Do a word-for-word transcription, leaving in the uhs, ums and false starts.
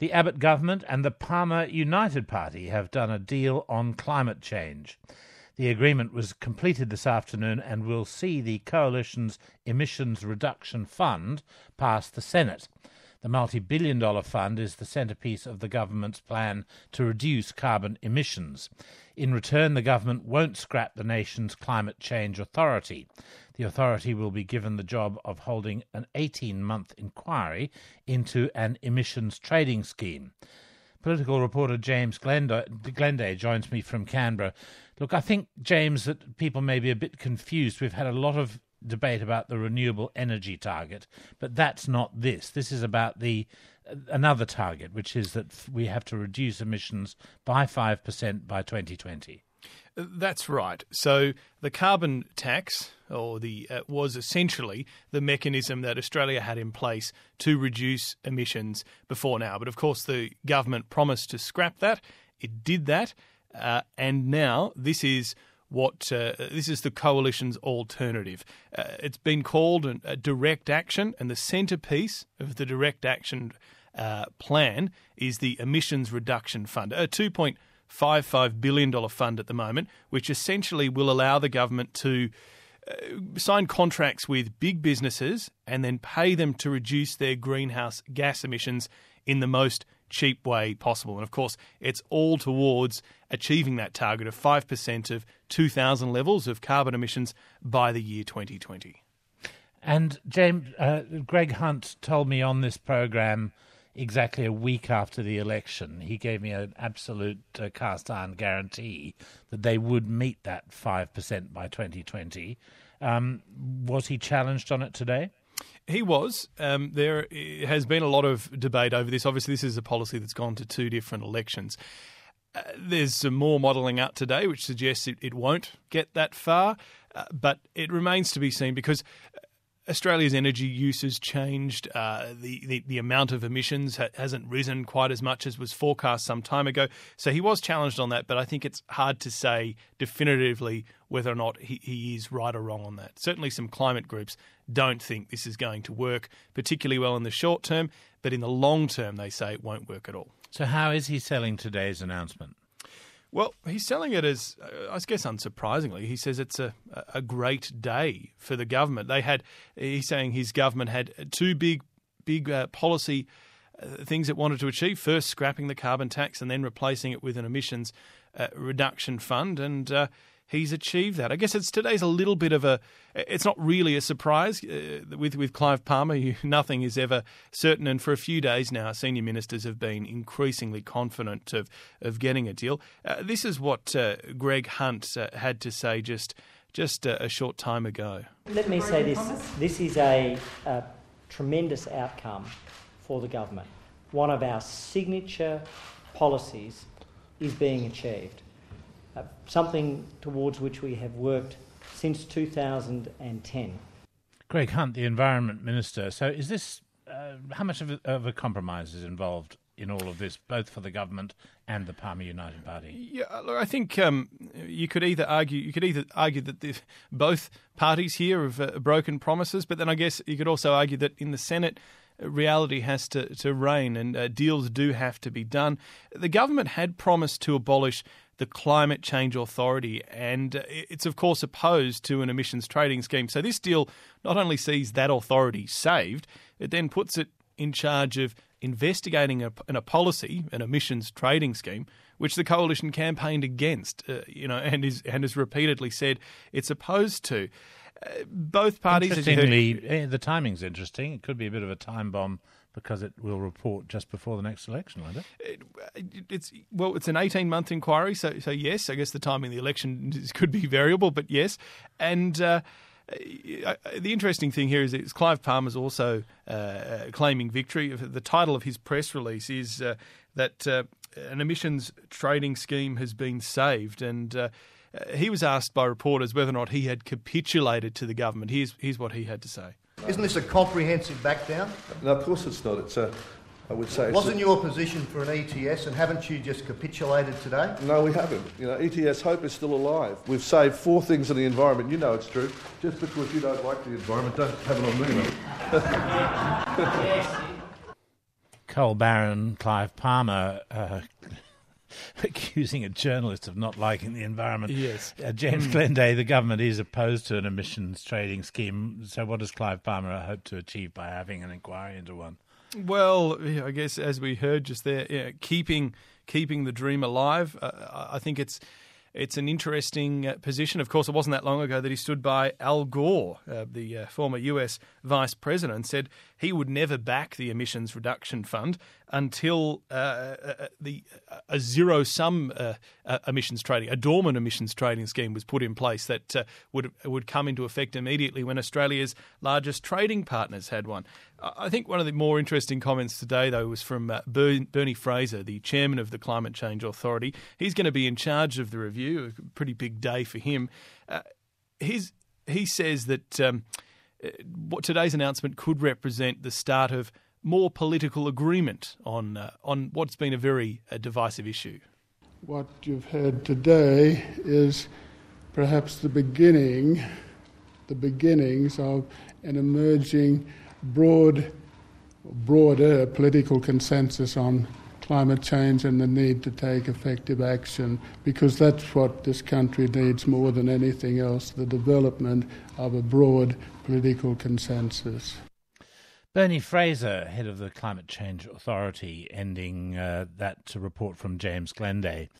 The Abbott government and the Palmer United Party have done a deal on climate change. The agreement was completed this afternoon and will see the coalition's Emissions Reduction Fund pass the Senate. The multi-billion dollar fund is the centrepiece of the government's plan to reduce carbon emissions. In return, the government won't scrap the nation's Climate Change Authority. The authority will be given the job of holding an eighteen-month inquiry into an emissions trading scheme. Political reporter James Glenday joins me from Canberra. Look, I think, James, that people may be a bit confused. We've had a lot of debate about the renewable energy target, but that's not this. This is about the another target, which is that we have to reduce emissions by five percent by twenty twenty. That's right. So the carbon tax, or the uh, was essentially the mechanism that Australia had in place to reduce emissions before now. But of course, the government promised to scrap that. It did that, uh, and now this is what uh, this is the coalition's alternative. Uh, it's been called a, a direct action, and the centrepiece of the direct action uh, plan is the Emissions Reduction Fund, a two point five five billion dollars fund at the moment, which essentially will allow the government to uh, sign contracts with big businesses and then pay them to reduce their greenhouse gas emissions in the most cheap way possible. And of course, it's all towards achieving that target of five percent of two thousand levels of carbon emissions by the year twenty twenty. And James, uh, Greg Hunt told me on this program exactly a week after the election, he gave me an absolute uh, cast iron guarantee that they would meet that five percent by twenty twenty. Um, was he challenged on it today? He was. Um, there has been a lot of debate over this. Obviously, this is a policy that's gone to two different elections. Uh, there's some more modelling out today which suggests it, it won't get that far, uh, but it remains to be seen because Australia's energy use has changed. Uh, the, the, the amount of emissions ha- hasn't risen quite as much as was forecast some time ago. So he was challenged on that, but I think it's hard to say definitively whether or not he, he is right or wrong on that. Certainly some climate groups don't think this is going to work particularly well in the short term, but in the long term they say it won't work at all. So how is he selling today's announcement? Well, he's selling it as, uh, I guess unsurprisingly, he says it's a, a great day for the government. They had, he's saying his government had two big, big uh, policy uh, things it wanted to achieve. First, scrapping the carbon tax and then replacing it with an emissions uh, reduction fund. And uh, he's achieved that. I guess it's today's a little bit of a, it's not really a surprise. Uh, with, with Clive Palmer, you, nothing is ever certain. And for a few days now, senior ministers have been increasingly confident of, of getting a deal. Uh, this is what uh, Greg Hunt uh, had to say just, just uh, a short time ago. Let me say this. This is a, a tremendous outcome for the government. One of our signature policies is being achieved. Uh, something towards which we have worked since two thousand ten. Greg Hunt, the Environment Minister. So is this, uh, how much of a, of a compromise is involved in all of this, both for the government and the Palmer United Party? Yeah, look, I think um, you could either argue you could either argue that the, both parties here have uh, broken promises, but then I guess you could also argue that in the Senate, reality has to, to reign and uh, deals do have to be done. The government had promised to abolish the Climate Change Authority, and it's of course opposed to an emissions trading scheme. So this deal not only sees that authority saved, it then puts it in charge of investigating a, a policy, an emissions trading scheme, which the coalition campaigned against, uh, you know, and is and has repeatedly said it's opposed to. Uh, both parties. Interestingly, heard, the timing's interesting. It could be a bit of a time bomb because it will report just before the next election, won't it? it it's well, it's an eighteen-month inquiry, so so yes, I guess the timing of the election is, could be variable, but yes, and. Uh, The interesting thing here is that Clive Palmer's also uh, claiming victory. The title of his press release is uh, that uh, an emissions trading scheme has been saved, and uh, he was asked by reporters whether or not he had capitulated to the government. Here's, here's what he had to say. Isn't this a comprehensive backdown? No, of course it's not. It's a, I would say... It's Wasn't a, your position for an E T S, and haven't you just capitulated today? No, we haven't. You know, E T S Hope is still alive. We've saved four things in the environment. You know it's true. Just because you don't like the environment, don't have it on me, mate. coal baron Clive Palmer uh, accusing a journalist of not liking the environment. Yes. Uh, James Glenday, the government is opposed to an emissions trading scheme. So what does Clive Palmer hope to achieve by having an inquiry into one? Well, I guess as we heard just there, yeah, keeping keeping the dream alive. Uh, I think it's it's an interesting uh, position. Of course, it wasn't that long ago that he stood by Al Gore, uh, the uh, former U S vice president, and said he would never back the emissions reduction fund until uh, uh, the uh, a zero sum uh, uh, emissions trading, a dormant emissions trading scheme was put in place that uh, would would come into effect immediately when Australia's largest trading partners had one. I think one of the more interesting comments today, though, was from uh, Bernie Fraser, the chairman of the Climate Change Authority. He's going to be in charge of the review, a pretty big day for him. Uh, he's, he says that um, what today's announcement could represent the start of more political agreement on uh, on what's been a very uh, divisive issue. What you've heard today is perhaps the beginning, the beginnings of an emerging broad, broader political consensus on climate change and the need to take effective action, because that's what this country needs more than anything else, the development of a broad political consensus. Bernie Fraser, head of the Climate Change Authority, ending uh, that report from James Glenday.